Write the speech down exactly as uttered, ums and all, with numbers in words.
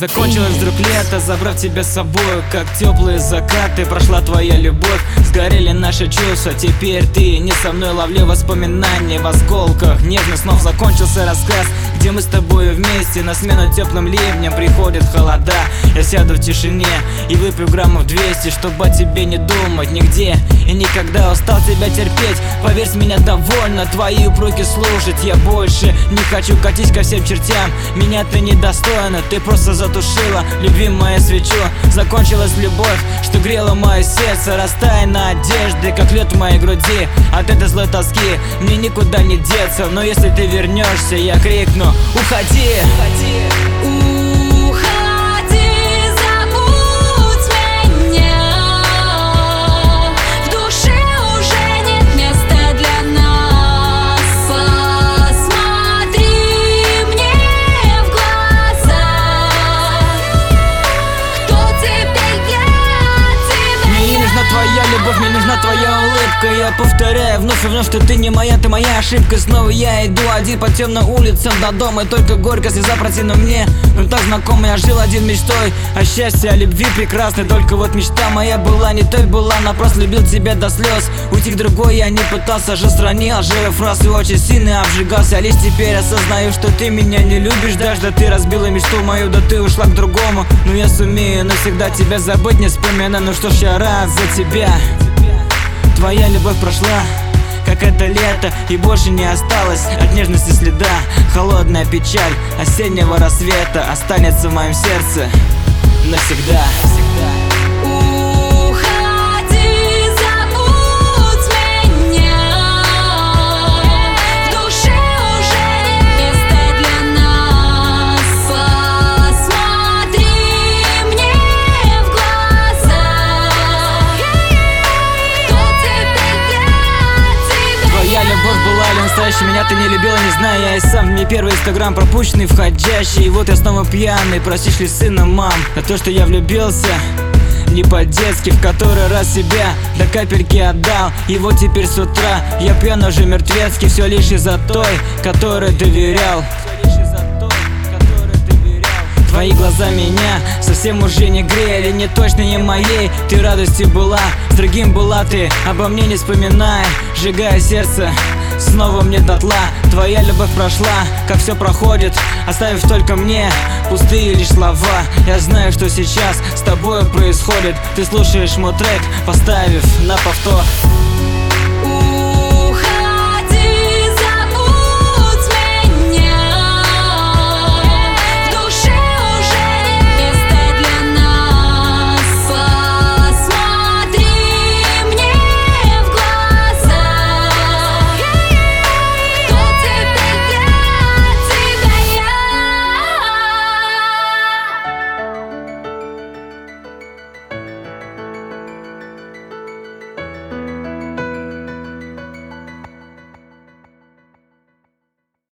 Закончилось вдруг лето, забрав тебя с собой. Как теплые закаты, прошла твоя любовь. Сгорели наши чувства, теперь ты не со мной. Ловлю воспоминания в осколках нежных снов. Закончился рассказ, где мы с тобой вместе. На смену теплым ливням приходит холода. Я сяду в тишине и выпью граммов двести, чтобы о тебе не думать нигде и никогда. Устал тебя терпеть, поверь, с меня довольно твои упреки слушать. Я больше не хочу катить ко всем чертям. Меня ты недостойна, ты просто затушила любимая свечу. Закончилась любовь, что грела мое сердце. Растая на одежды, как лед в моей груди. От этой злой тоски мне никуда не деться. Но если ты вернешься, я крикну: уходи! Уходи! Мне нужна твоя улыбка. Я повторяю вновь и вновь, что ты не моя, ты моя ошибка. Снова я иду один по темным улицам до дома, и только горько слеза противна мне. Но так знакомо, я жил один мечтой о счастье, о любви прекрасной. Только вот мечта моя была не той, была напрасно. Любил тебя до слез, уйти к другой я не пытался. Же странил лживые фразы, очень сильно обжигался. Лишь теперь осознаю, что ты меня не любишь. Даже да ты разбила мечту мою, да ты ушла к другому. Но я сумею навсегда тебя забыть, не вспоминаю. Ну что ж, я рад за тебя. Твоя любовь прошла, как это лето, и больше не осталось от нежности следа. Холодная печаль осеннего рассвета останется в моем сердце навсегда. Меня ты не любила, не знаю, я и сам. Не первый инстаграм пропущенный, входящий. И вот я снова пьяный, простишь ли сына, мам, за то, что я влюбился не по-детски, в который раз себя до капельки отдал. И вот теперь с утра я пьян уже мертвецкий. Все лишь из-за той, которой доверял. Твои глаза меня совсем уже не грели, не точно не моей ты радостью была. С другим была ты, обо мне не вспоминая, сжигая сердце снова мне дотла. Твоя любовь прошла, как все проходит, оставив только мне пустые лишь слова. Я знаю, что сейчас с тобой происходит. Ты слушаешь мой трек, поставив на повтор.